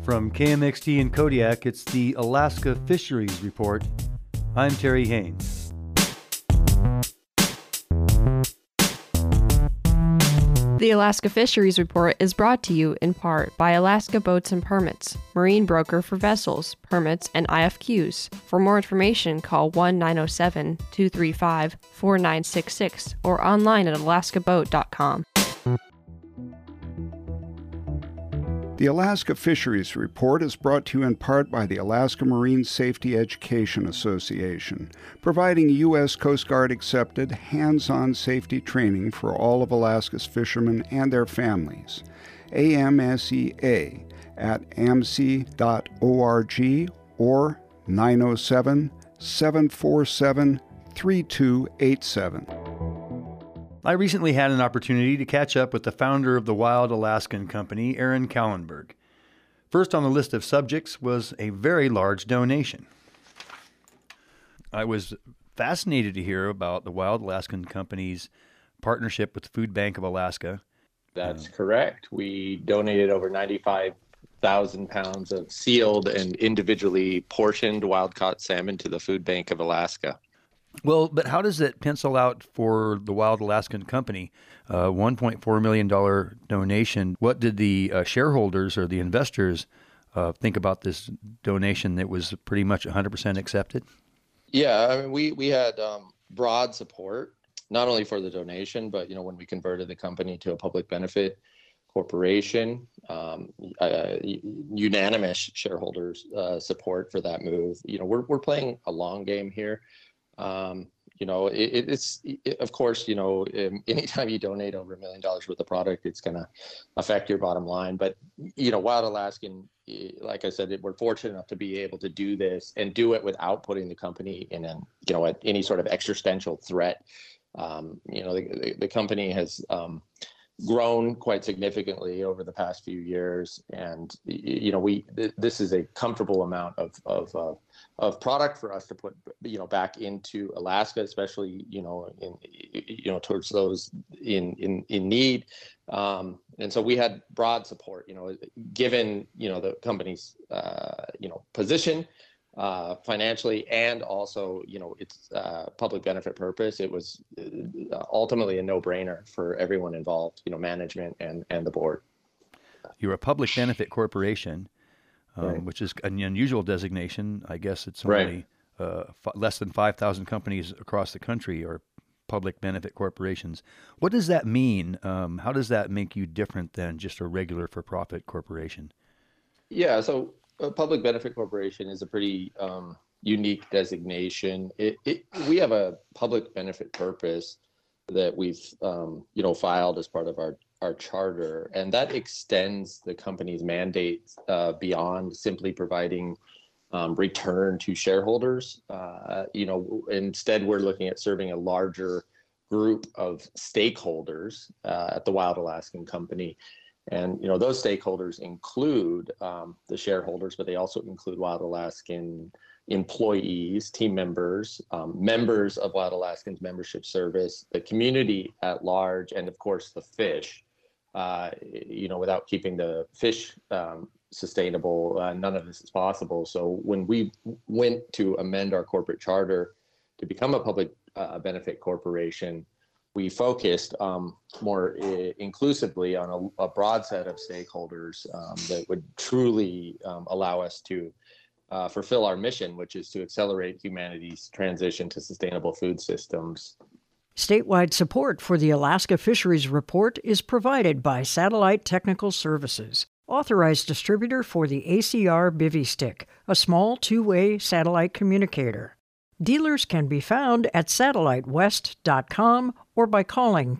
From KMXT in Kodiak, it's the Alaska Fisheries Report. I'm Terry Haynes. The Alaska Fisheries Report is brought to you in part by Alaska Boats and Permits, marine broker for vessels, permits, and IFQs. For more information, call 1-907-235-4966 or online at alaskaboat.com. The Alaska Fisheries Report is brought to you in part by the Alaska Marine Safety Education Association, providing U.S. Coast Guard accepted hands-on safety training for all of Alaska's fishermen and their families. AMSEA at amc.org or 907-747-3287. I recently had an opportunity to catch up with the founder of the Wild Alaskan Company, Aaron Kallenberg. First on the list of subjects was a very large donation. I was fascinated to hear about the Wild Alaskan Company's partnership with the Food Bank of Alaska. That's correct. We donated over 95,000 pounds of sealed and individually portioned wild-caught salmon to the Food Bank of Alaska. Well, but how does it pencil out for the Wild Alaskan Company? $1.4 million donation. What did the shareholders or the investors think about this donation that was pretty much 100% accepted? Yeah, I mean, we had broad support, not only for the donation, but, when we converted the company to a public benefit corporation, unanimous shareholders support for that move. We're playing a long game here. Of course, anytime you donate over $1 million worth of product, it's going to affect your bottom line. But, Wild Alaskan, like I said, we're fortunate enough to be able to do this and do it without putting the company in any sort of existential threat. The company has grown quite significantly over the past few years, and this is a comfortable amount of product for us to put back into Alaska, especially towards those in need, and so we had broad support, given the company's position financially, and also its public benefit purpose. It was ultimately a no-brainer for everyone involved, management and the board. You're a public benefit corporation, right, which is an unusual designation. I guess it's only less than 5,000 companies across the country are public benefit corporations. What does that mean? How does that make you different than just a regular for-profit corporation? Yeah, so a public benefit corporation is a pretty unique designation. We have a public benefit purpose that we've filed as part of our charter, and that extends the company's mandate beyond simply providing return to shareholders. Instead, we're looking at serving a larger group of stakeholders at the Wild Alaskan Company. And, those stakeholders include the shareholders, but they also include Wild Alaskan employees, team members, members of Wild Alaskan's membership service, the community at large, and of course the fish. Without keeping the fish sustainable, none of this is possible. So when we went to amend our corporate charter to become a public benefit corporation, we focused more inclusively on a broad set of stakeholders that would truly allow us to fulfill our mission, which is to accelerate humanity's transition to sustainable food systems. Statewide support for the Alaska Fisheries Report is provided by Satellite Technical Services, authorized distributor for the ACR Bivy Stick, a small two-way satellite communicator. Dealers can be found at satellitewest.com or by calling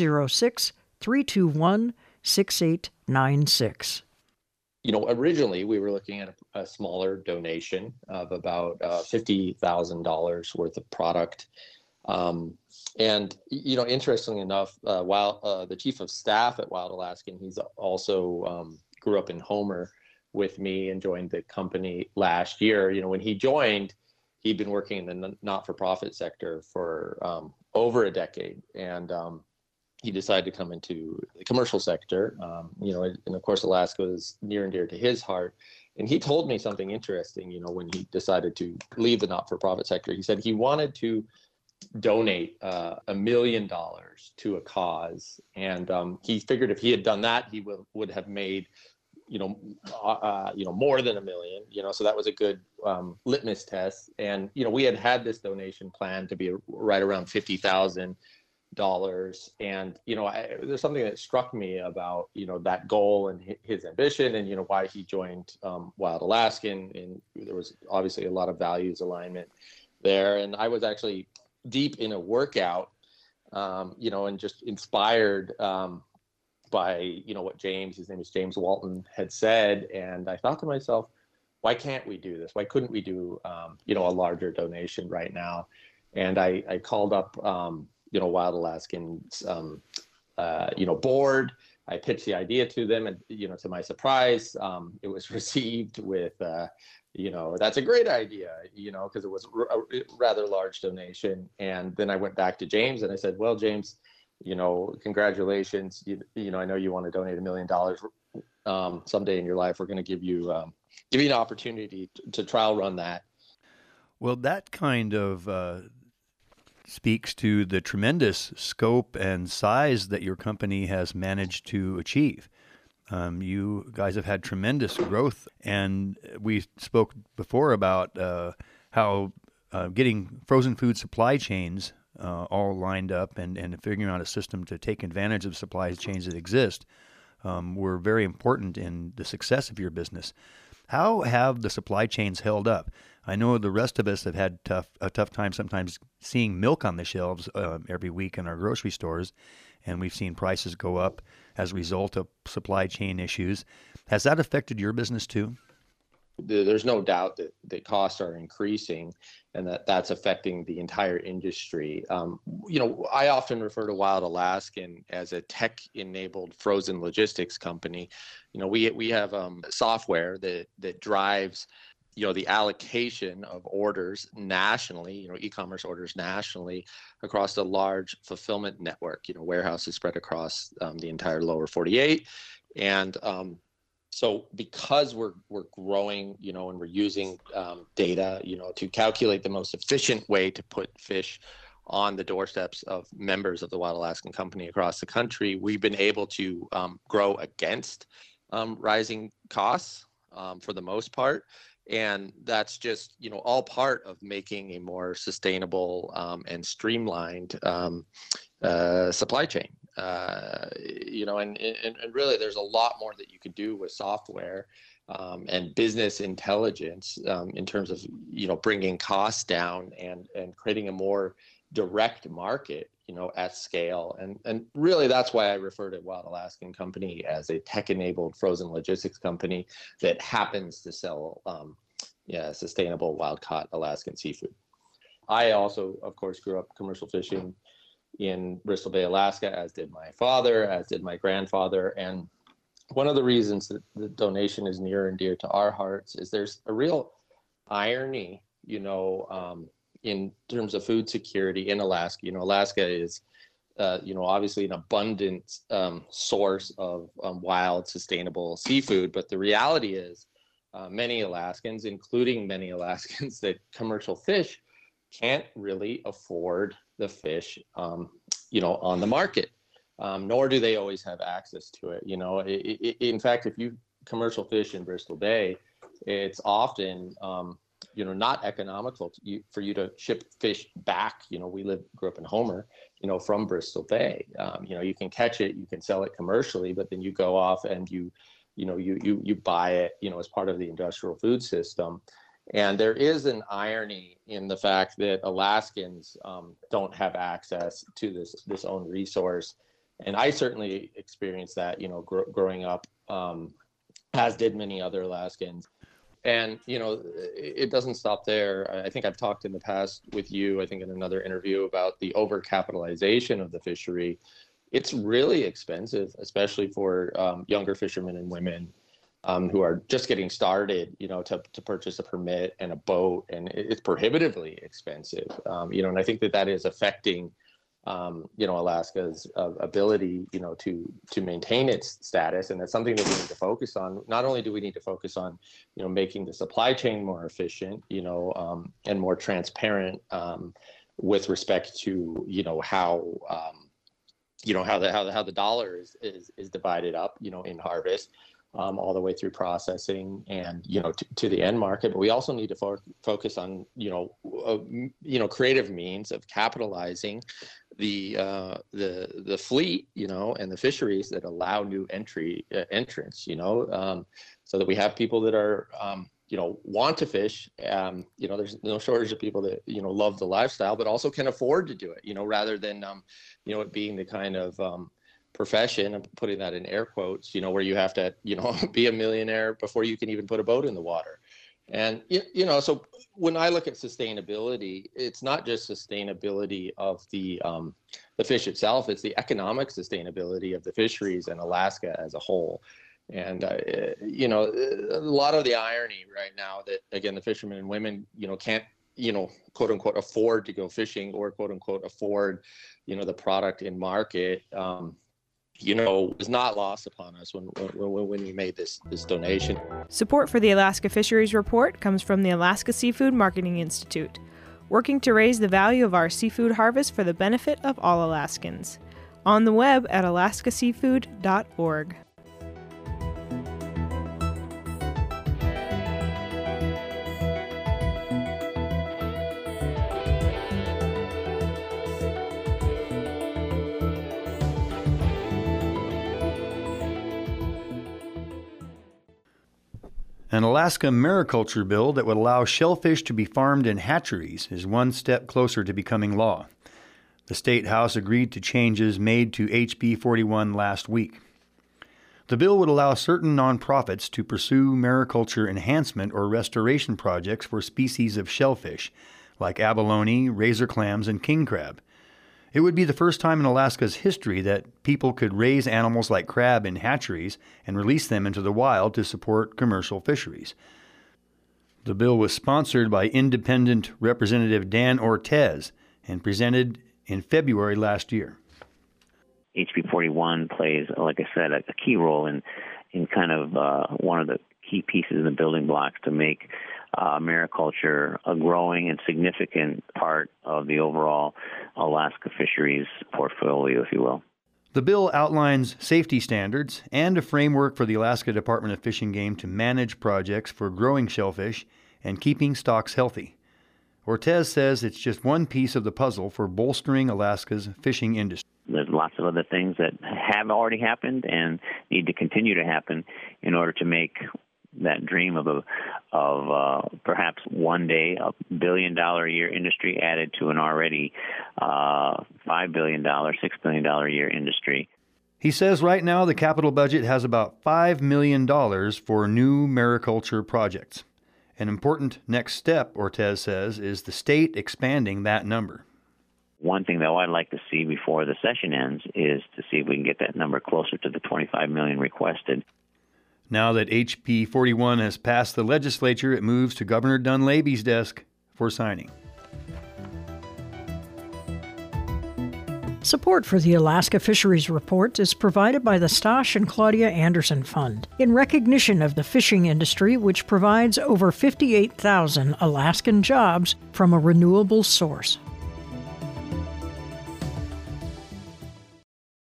206-321-6896. Originally we were looking at a smaller donation of about $50,000 worth of product. Interestingly enough, while the chief of staff at Wild Alaskan, he's also grew up in Homer with me and joined the company last year. When he joined, he'd been working in the not-for-profit sector for over a decade, and he decided to come into the commercial sector. And of course, Alaska is near and dear to his heart. And he told me something interesting, when he decided to leave the not-for-profit sector. He said he wanted to donate $1 million to a cause. And he figured if he had done that, he would have made, more than $1 million, so that was a good litmus test. And, we had this donation plan to be right around $50,000. And, there's something that struck me about, that goal and his ambition and, why he joined Wild Alaskan. And there was obviously a lot of values alignment there. And I was actually deep in a workout, and just inspired by, what his name is James Walton, had said. And I thought to myself, why can't we do this? Why couldn't we do, a larger donation right now? And I called up, Wild Alaskan's, board. I pitched the idea to them, and, to my surprise, it was received with, that's a great idea, because it was a rather large donation. And then I went back to James and I said, well, James, congratulations. I know you want to donate $1 million someday in your life. We're going to give you an opportunity to trial run that. Well, that kind of speaks to the tremendous scope and size that your company has managed to achieve. You guys have had tremendous growth, and we spoke before about how getting frozen food supply chains all lined up and figuring out a system to take advantage of supply chains that exist were very important in the success of your business. How have the supply chains held up? I know the rest of us have had a tough time sometimes seeing milk on the shelves every week in our grocery stores, and we've seen prices go up as a result of supply chain issues. Has that affected your business too? There's no doubt that costs are increasing and that's affecting the entire industry. I often refer to Wild Alaskan as a tech-enabled frozen logistics company. We have software that drives the allocation of orders nationally, e-commerce orders nationally across a large fulfillment network, warehouses spread across the entire lower 48. And so because we're growing, and we're using data, to calculate the most efficient way to put fish on the doorsteps of members of the Wild Alaskan Company across the country, we've been able to grow against rising costs for the most part. And that's just, all part of making a more sustainable and streamlined supply chain. And really there's a lot more that you could do with software and business intelligence in terms of, bringing costs down and creating a more direct market, at scale. And really that's why I refer to Wild Alaskan Company as a tech-enabled frozen logistics company that happens to sell sustainable wild-caught Alaskan seafood. I also, of course, grew up commercial fishing in Bristol Bay, Alaska, as did my father, as did my grandfather. And one of the reasons that the donation is near and dear to our hearts is there's a real irony, in terms of food security in Alaska. Alaska is, obviously an abundant source of wild, sustainable seafood. But the reality is many Alaskans, including many Alaskans that commercial fish, can't really afford the fish, on the market, nor do they always have access to it. In fact, if you commercial fish in Bristol Bay, it's often, not economical for you to ship fish back. We grew up in Homer, from Bristol Bay. You can catch it, you can sell it commercially, but then you go off and you buy it, as part of the industrial food system. And there is an irony in the fact that Alaskans don't have access to this own resource. And I certainly experienced that, growing up, as did many other Alaskans. And, it doesn't stop there. I think I've talked in the past with you, I think in another interview, about the overcapitalization of the fishery. It's really expensive, especially for younger fishermen and women who are just getting started, to purchase a permit and a boat, and it's prohibitively expensive, and I think that is affecting Alaska's ability, to maintain its status. And that's something that we need to focus on. Not only do we need to focus on, making the supply chain more efficient, and more transparent with respect to, how the dollar is divided up, in harvest, all the way through processing and, to the end market. But we also need to focus on, creative means of capitalizing the fleet, and the fisheries that allow new entrants, so that we have people that are, want to fish. There's no shortage of people that, love the lifestyle, but also can afford to do it, rather than, it being the kind of profession, I'm putting that in air quotes, where you have to, be a millionaire before you can even put a boat in the water. And, so when I look at sustainability, it's not just sustainability of the fish itself, it's the economic sustainability of the fisheries and Alaska as a whole. And, a lot of the irony right now that, again, the fishermen and women, can't, quote unquote, afford to go fishing or quote unquote afford, the product in market, was not lost upon us when we made this donation. Support for the Alaska Fisheries Report comes from the Alaska Seafood Marketing Institute, working to raise the value of our seafood harvest for the benefit of all Alaskans. On the web at alaskaseafood.org. An Alaska mariculture bill that would allow shellfish to be farmed in hatcheries is one step closer to becoming law. The State House agreed to changes made to HB 41 last week. The bill would allow certain nonprofits to pursue mariculture enhancement or restoration projects for species of shellfish, like abalone, razor clams, and king crab. It would be the first time in Alaska's history that people could raise animals like crab in hatcheries and release them into the wild to support commercial fisheries. The bill was sponsored by Independent Representative Dan Ortez and presented in February last year. HB 41 plays, like I said, a key role in kind of one of the key pieces in the building blocks to make mariculture a growing and significant part of the overall Alaska fisheries portfolio, if you will. The bill outlines safety standards and a framework for the Alaska Department of Fish and Game to manage projects for growing shellfish and keeping stocks healthy. Ortez says it's just one piece of the puzzle for bolstering Alaska's fishing industry. There's lots of other things that have already happened and need to continue to happen in order to make that dream of perhaps one day a $1 billion a year industry added to an already $5 billion, $6 billion a year industry. He says right now the capital budget has about $5 million for new mariculture projects. An important next step, Ortez says, is the state expanding that number. One thing, though, I'd like to see before the session ends is to see if we can get that number closer to the $25 million requested. Now that HB 41 has passed the legislature, it moves to Governor Dunleavy's desk for signing. Support for the Alaska Fisheries Report is provided by the Stosh and Claudia Anderson Fund in recognition of the fishing industry, which provides over 58,000 Alaskan jobs from a renewable source.